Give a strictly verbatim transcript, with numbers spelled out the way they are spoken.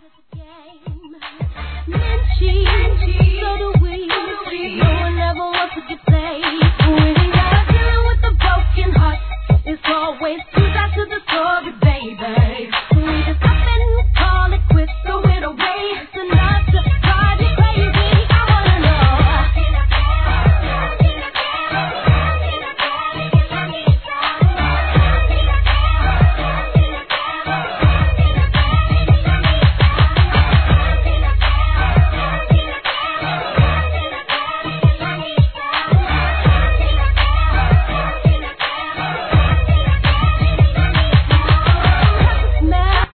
Minchi, so do we. No one ever wants to get played. When you're dealing with a broken heart, it's always